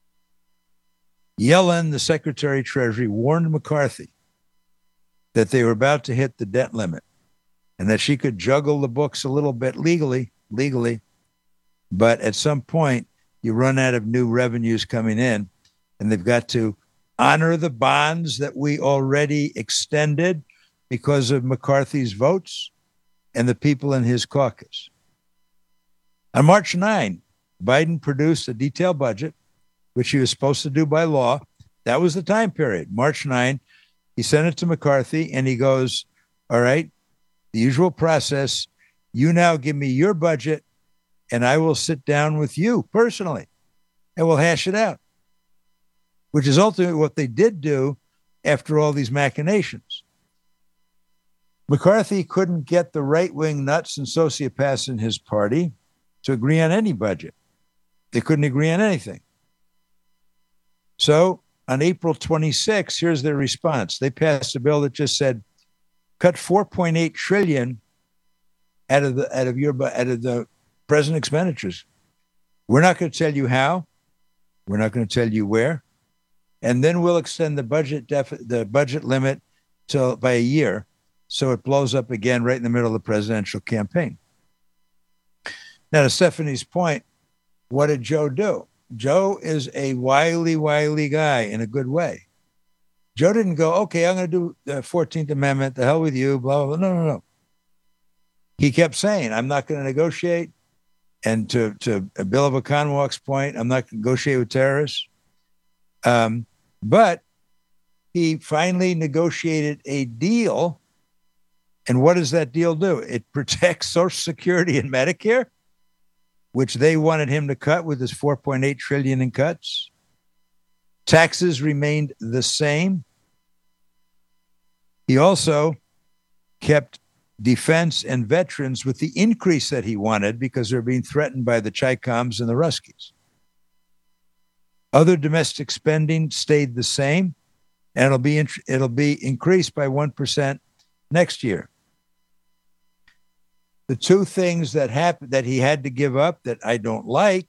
Yellen, the Secretary of Treasury, warned McCarthy that they were about to hit the debt limit and that she could juggle the books a little bit legally, but at some point you run out of new revenues coming in and they've got to honor the bonds that we already extended because of McCarthy's votes and the people in his caucus. On March 9, Biden produced a detailed budget, which he was supposed to do by law. That was the time period. March 9, he sent it to McCarthy and he goes, all right, the usual process, you now give me your budget and I will sit down with you personally and we'll hash it out, which is ultimately what they did do after all these machinations. McCarthy couldn't get the right-wing nuts and sociopaths in his party to agree on any budget. They couldn't agree on anything. So on April 26, here's their response. They passed a bill that just said, cut $4.8 trillion out of the present expenditures. We're not going to tell you how. We're not going to tell you where. And then we'll extend the budget limit by a year, so it blows up again right in the middle of the presidential campaign. Now, to Stephanie's point, what did Joe do? Joe is a wily guy in a good way. Joe didn't go, okay, I'm going to do the 14th Amendment, the hell with you, blah, blah, blah. No. He kept saying, I'm not going to negotiate. And to Bill Okunwalk's point, I'm not going to negotiate with terrorists. But he finally negotiated a deal. And what does that deal do? It protects Social Security and Medicare, which they wanted him to cut with his $4.8 trillion in cuts. Taxes remained the same. He also kept defense and veterans with the increase that he wanted because they're being threatened by the Chicoms and the Ruskies. Other domestic spending stayed the same, and it'll be increased by 1% next year. The two things that happened that he had to give up that I don't like,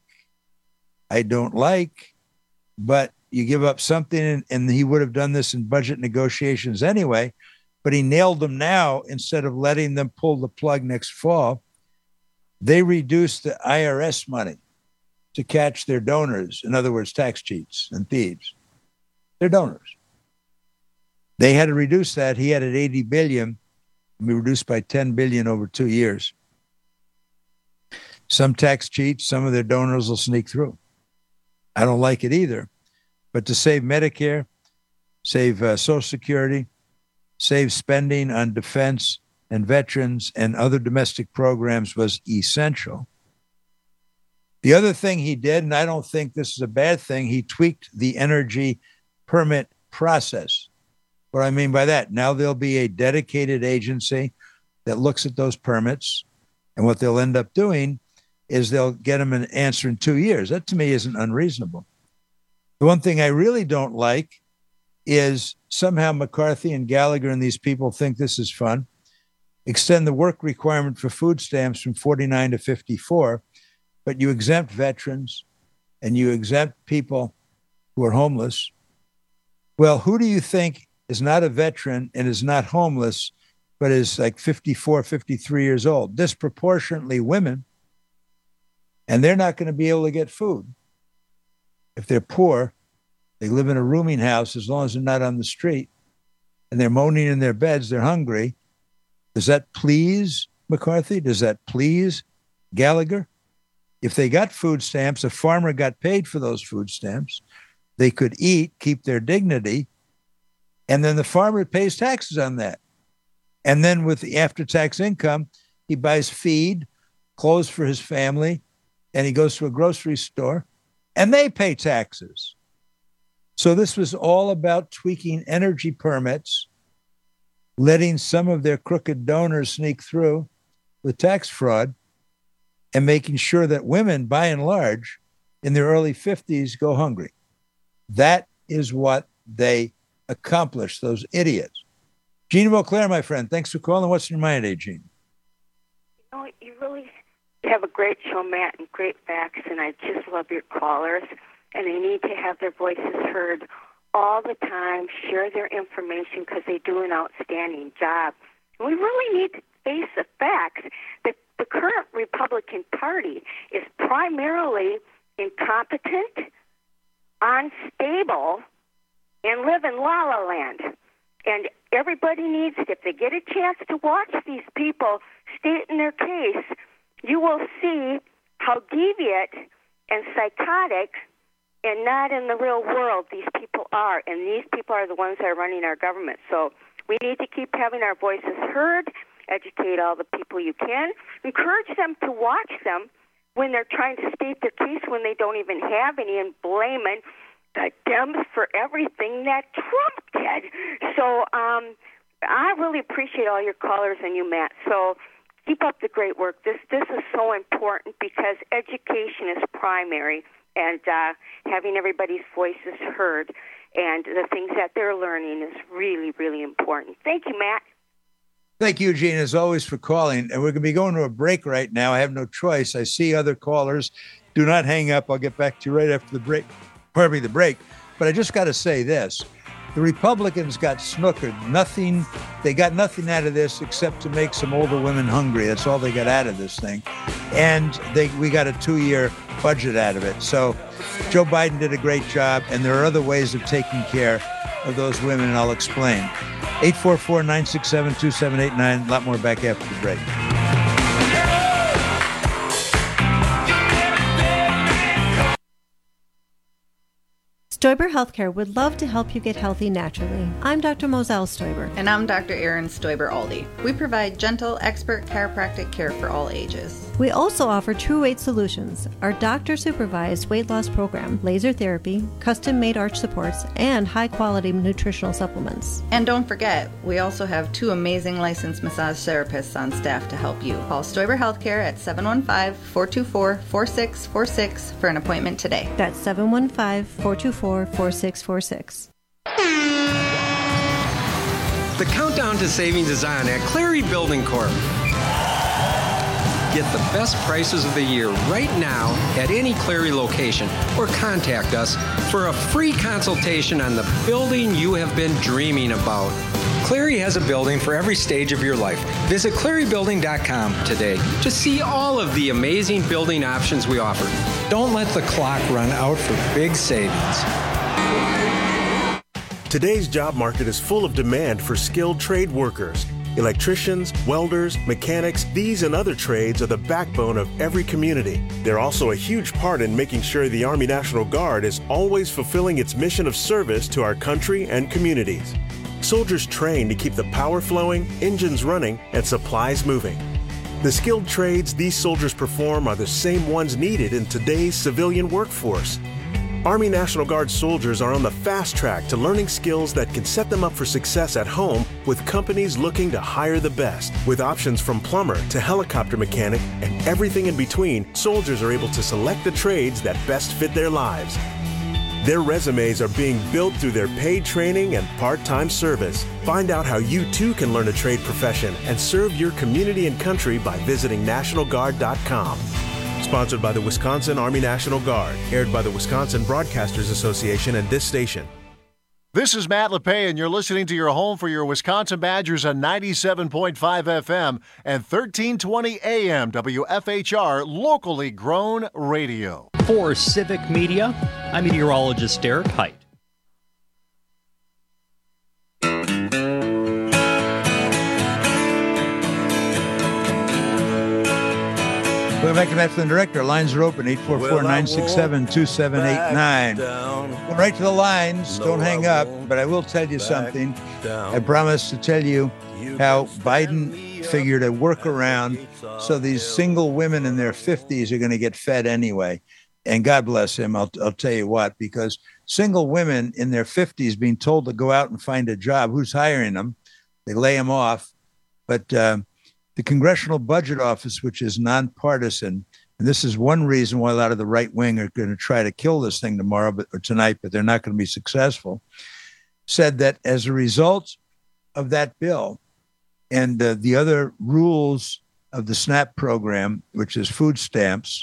but you give up something, and he would have done this in budget negotiations anyway, but he nailed them now instead of letting them pull the plug next fall. They reduced the IRS money to catch their donors, in other words, tax cheats and thieves. They're donors. They had to reduce that. He had it $80 billion, and we reduced by $10 billion over 2 years. Some tax cheats, some of their donors will sneak through. I don't like it either. But to save Medicare, save Social Security, save spending on defense and veterans and other domestic programs was essential. The other thing he did, and I don't think this is a bad thing, he tweaked the energy permit process. What I mean by that, now there'll be a dedicated agency that looks at those permits, and what they'll end up doing is they'll get them an answer in 2 years. That to me isn't unreasonable. The one thing I really don't like is somehow McCarthy and Gallagher and these people think this is fun. Extend the work requirement for food stamps from 49 to 54, but you exempt veterans and you exempt people who are homeless. Well, who do you think is not a veteran and is not homeless, but is like 54, 53 years old? Disproportionately women. And they're not going to be able to get food. If they're poor, they live in a rooming house as long as they're not on the street, and they're moaning in their beds, they're hungry. Does that please McCarthy? Does that please Gallagher? If they got food stamps, a farmer got paid for those food stamps, they could eat, keep their dignity, and then the farmer pays taxes on that. And then with the after-tax income, he buys feed, clothes for his family, and he goes to a grocery store, and they pay taxes. So this was all about tweaking energy permits, letting some of their crooked donors sneak through with tax fraud, and making sure that women, by and large, in their early 50s go hungry. That is what they accomplished, those idiots. Gene of Eau Claire, my friend, thanks for calling. What's in your mind today, Gene? You know, you really have a great show, Matt, and great facts, and I just love your callers, and they need to have their voices heard all the time, share their information because they do an outstanding job. And we really need to face the facts that the current Republican Party is primarily incompetent, unstable, and live in la-la land. And everybody needs, if they get a chance to watch these people state in their case, you will see how deviant and psychotic and not in the real world these people are. And these people are the ones that are running our government. So we need to keep having our voices heard, educate all the people you can, encourage them to watch them when they're trying to state their case when they don't even have any, and blaming the Dems for everything that Trump did. So I really appreciate all your callers and you, Matt. So keep up the great work. This is so important because education is primary, and having everybody's voices heard and the things that they're learning is really, really important. Thank you, Matt. Thank you, Gene, as always, for calling. And we're going to be going to a break right now. I have no choice. I see other callers. Do not hang up. I'll get back to you right after the break. Pardon me, the break. But I just got to say this. The Republicans got snookered. Nothing. They got nothing out of this except to make some older women hungry. That's all they got out of this thing. And we got a 2-year budget out of it. So Joe Biden did a great job. And there are other ways of taking care of those women, and I'll explain. 844-967-2789. A lot more back after the break. Stoiber Healthcare would love to help you get healthy naturally. I'm Dr. Moselle Stoiber. And I'm Dr. Erin Stoiber-Aldi. We provide gentle, expert chiropractic care for all ages. We also offer True Weight Solutions, our doctor-supervised weight loss program, laser therapy, custom-made arch supports, and high-quality nutritional supplements. And don't forget, we also have 2 amazing licensed massage therapists on staff to help you. Call Stoiber Healthcare at 715-424-4646 for an appointment today. That's 715-424-4646. The countdown to savings is on at Cleary Building Corp. Get the best prices of the year right now at any Cleary location, or contact us for a free consultation on the building you have been dreaming about. Cleary has a building for every stage of your life. Visit clearybuilding.com today to see all of the amazing building options we offer. Don't let the clock run out for big savings. Today's job market is full of demand for skilled trade workers. Electricians, welders, mechanics, these and other trades are the backbone of every community. They're also a huge part in making sure the Army National Guard is always fulfilling its mission of service to our country and communities. Soldiers train to keep the power flowing, engines running, and supplies moving. The skilled trades these soldiers perform are the same ones needed in today's civilian workforce. Army National Guard soldiers are on the fast track to learning skills that can set them up for success at home with companies looking to hire the best. With options from plumber to helicopter mechanic and everything in between, soldiers are able to select the trades that best fit their lives. Their resumes are being built through their paid training and part-time service. Find out how you too can learn a trade profession and serve your community and country by visiting NationalGuard.com. Sponsored by the Wisconsin Army National Guard. Aired by the Wisconsin Broadcasters Association and this station. This is Matt LePay, and you're listening to your home for your Wisconsin Badgers on 97.5 FM and 1320 AM WFHR, locally grown radio. For Civic Media, I'm meteorologist Derek Height. Welcome back to Matt Flynn Director. Lines are open, 844-967-2789. Go right to the lines. Don't hang up, but I will tell you something. I promise to tell you how Biden figured a workaround so these single women in their 50s are going to get fed anyway. And God bless him, I'll tell you what, because single women in their 50s being told to go out and find a job, who's hiring them? They lay them off. But the Congressional Budget Office, which is nonpartisan, and this is one reason why a lot of the right wing are going to try to kill this thing tonight, but they're not going to be successful, said that as a result of that bill and the other rules of the SNAP program, which is food stamps,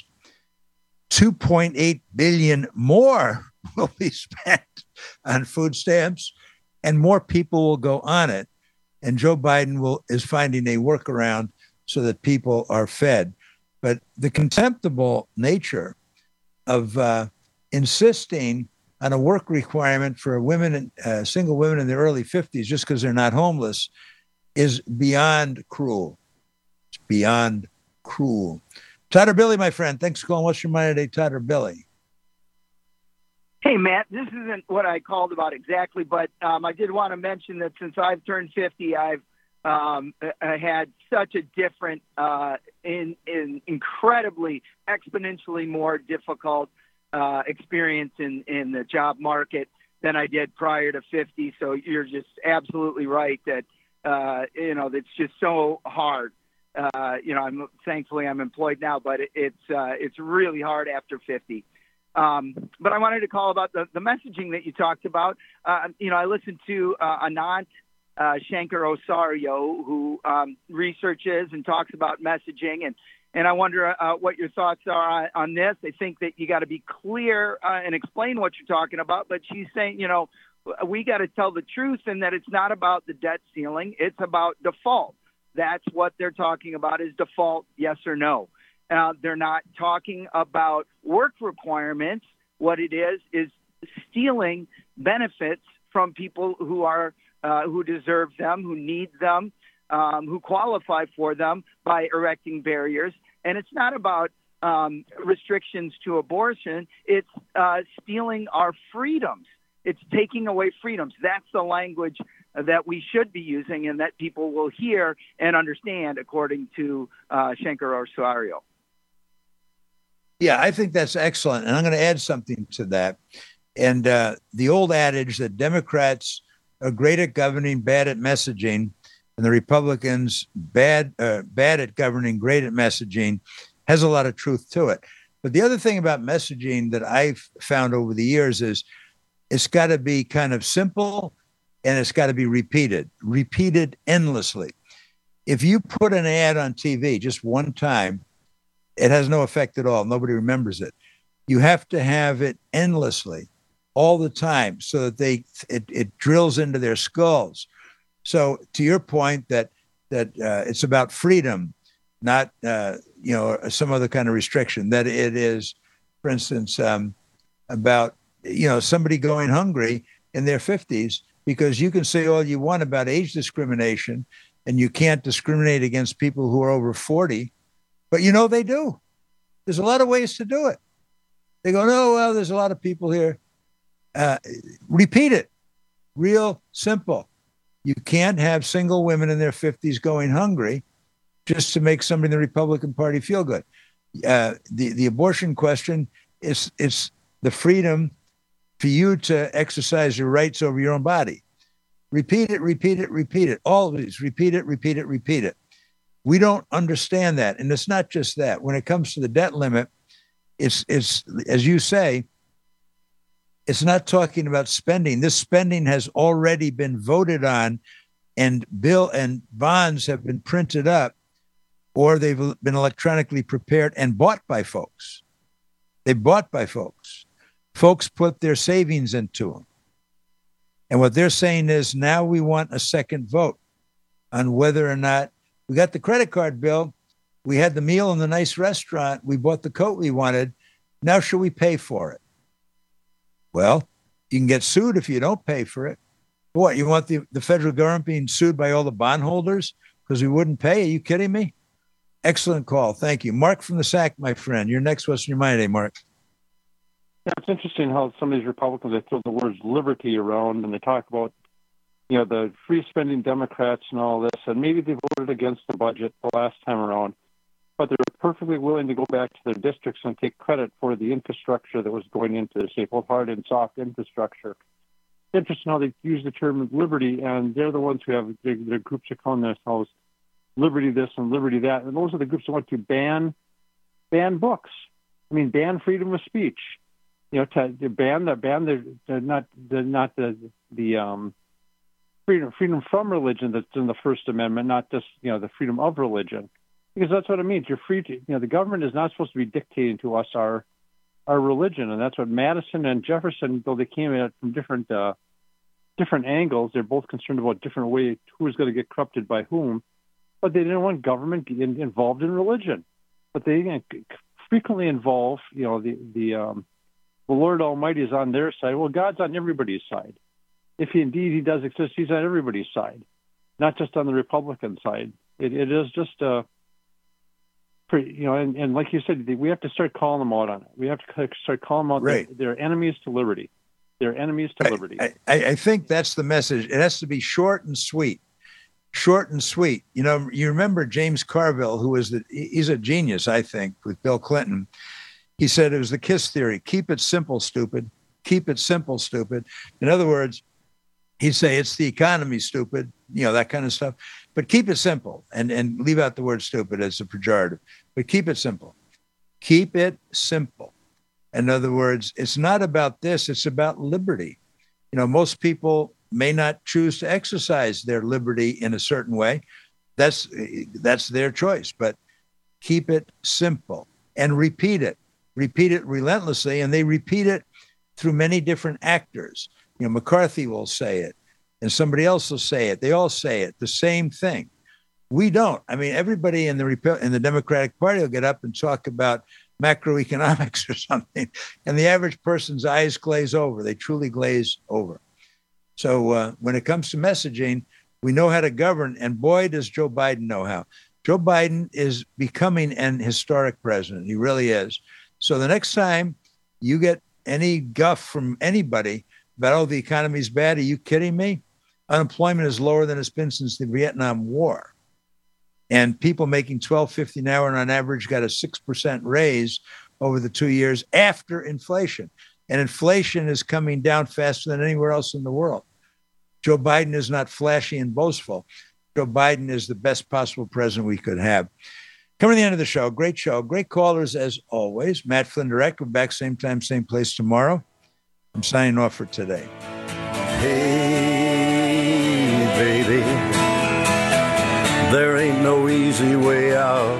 $2.8 billion more will be spent on food stamps, and more people will go on it. And Joe Biden is finding a workaround so that people are fed. But the contemptible nature of insisting on a work requirement for women, single women in their early 50s, just because they're not homeless, is beyond cruel. It's beyond cruel. Todd or Billy, my friend, thanks for calling. What's your mind today, Todd or Billy? Hey, Matt, this isn't what I called about exactly, but I did want to mention that since I've turned 50, I've had such a different, incredibly, exponentially more difficult experience in the job market than I did prior to 50. So you're just absolutely right that, it's just so hard. Thankfully I'm employed now, but it's really hard after 50. But I wanted to call about the messaging that you talked about. I listened to Anant Shankar-Osorio, who researches and talks about messaging, and I wonder what your thoughts are on this. I think that you got to be clear and explain what you're talking about, but she's saying, we got to tell the truth and that it's not about the debt ceiling. It's about default. That's what they're talking about is default, yes or no. They're not talking about work requirements. What it is stealing benefits from people who are who deserve them, who need them, who qualify for them by erecting barriers. And it's not about restrictions to abortion. It's stealing our freedoms. It's taking away freedoms. That's the language that we should be using and that people will hear and understand, according to Shankar-Osorio. Yeah, I think that's excellent. And I'm going to add something to that. And the old adage that Democrats are great at governing, bad at messaging, and the Republicans bad at governing, great at messaging, has a lot of truth to it. But the other thing about messaging that I've found over the years is it's got to be kind of simple and it's got to be repeated endlessly. If you put an ad on TV just one time, it has no effect at all. Nobody remembers it. You have to have it endlessly, all the time, so that it drills into their skulls. So to your point that it's about freedom, not some other kind of restriction. That it is, for instance, about somebody going hungry in their 50s, because you can say all you want about age discrimination, and you can't discriminate against people who are over 40, but you know they do. There's a lot of ways to do it. They go, no, well, there's a lot of people here. Repeat it. Real simple. You can't have single women in their 50s going hungry just to make somebody in the Republican Party feel good. The abortion question is the freedom for you to exercise your rights over your own body. Repeat it, repeat it, repeat it. Always repeat it, repeat it, repeat it. We don't understand that. And it's not just that. When it comes to the debt limit, it's as you say, it's not talking about spending. This spending has already been voted on, and bill and bonds have been printed up, or they've been electronically prepared and bought by folks. They're bought by folks. Folks put their savings into them. And what they're saying is now we want a second vote on whether or not we got the credit card bill. We had the meal in the nice restaurant. We bought the coat we wanted. Now should we pay for it? Well, you can get sued if you don't pay for it. What, you want the federal government being sued by all the bondholders because we wouldn't pay? Are you kidding me? Excellent call. Thank you. Mark from the SAC, my friend. You're next. What's in your mind today, Mark? Yeah, it's interesting how some of these Republicans, they throw the words liberty around and they talk about, you know, the free spending Democrats and all this, and maybe they voted against the budget the last time around, but they're perfectly willing to go back to their districts and take credit for the infrastructure that was going into this, both hard and soft infrastructure. It's interesting how they use the term liberty, and they're the ones who have their groups are calling themselves liberty this and liberty that, and those are the groups that want to ban books. I mean, ban freedom of speech. You know, to ban the freedom from religion that's in the First Amendment, not just, you know, the freedom of religion, because that's what it means. You're free to, you know, the government is not supposed to be dictating to us our religion, and that's what Madison and Jefferson, though they came at it from different angles, they're both concerned about different ways who is going to get corrupted by whom, but they didn't want government involved in religion, but they frequently involve, you know, the Lord Almighty is on their side. Well, God's on everybody's side. If indeed he does exist, he's on everybody's side, not just on the Republican side. It is just you know, and like you said, we have to start calling them out on it. We have to start calling them out. Right. They're enemies to liberty. They're enemies to liberty. I think that's the message. It has to be short and sweet. Short and sweet. You know, you remember James Carville, who was he's a genius, I think, with Bill Clinton. He said it was the KISS theory. Keep it simple, stupid. Keep it simple, stupid. In other words, he'd say it's the economy, stupid, you know, that kind of stuff. But keep it simple and leave out the word stupid as a pejorative. But keep it simple. Keep it simple. In other words, it's not about this. It's about liberty. You know, most people may not choose to exercise their liberty in a certain way. That's their choice. But keep it simple and repeat it. Repeat it relentlessly. And they repeat it through many different actors. You know, McCarthy will say it, and somebody else will say it. They all say it, the same thing. We don't. I mean, everybody in the Democratic Party will get up and talk about macroeconomics or something, and the average person's eyes glaze over. They truly glaze over. So when it comes to messaging, we know how to govern, and boy, does Joe Biden know how. Joe Biden is becoming an historic president. He really is. So the next time you get any guff from anybody about, oh, the economy's bad, are you kidding me? Unemployment is lower than it's been since the Vietnam War. And people making $12.50 an hour and on average got a 6% raise over the 2 years after inflation. And inflation is coming down faster than anywhere else in the world. Joe Biden is not flashy and boastful. Joe Biden is the best possible president we could have. Coming to the end of the show, great callers as always. Matt Flynn Direct, we're back same time, same place tomorrow. I'm signing off for today. Hey, baby, there ain't no easy way out.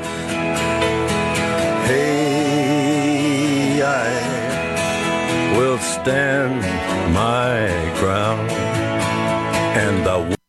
Hey, I will stand my ground. And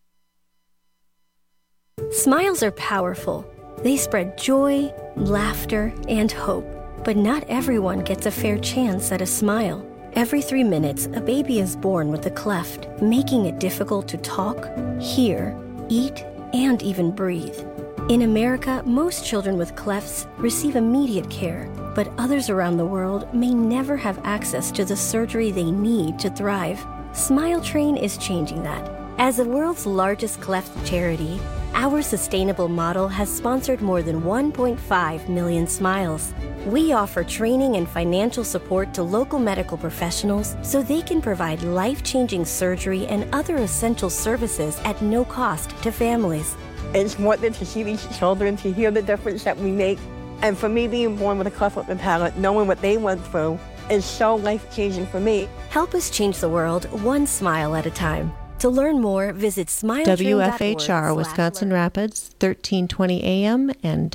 Smiles are powerful. They spread joy, laughter, and hope. But not everyone gets a fair chance at a smile. Every 3 minutes, a baby is born with a cleft, making it difficult to talk, hear, eat, and even breathe. In America, most children with clefts receive immediate care, but others around the world may never have access to the surgery they need to thrive. Smile Train is changing that. As the world's largest cleft charity, our sustainable model has sponsored more than 1.5 million smiles. We offer training and financial support to local medical professionals so they can provide life-changing surgery and other essential services at no cost to families. It's important to see these children, to hear the difference that we make. And for me, being born with a cleft lip and palate, knowing what they went through, is so life-changing for me. Help us change the world one smile at a time. To learn more, visit smiletrain.org. WFHR, Wisconsin Rapids, 1320 AM and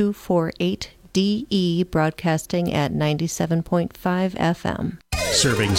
W248DE broadcasting at 97.5 FM. Serving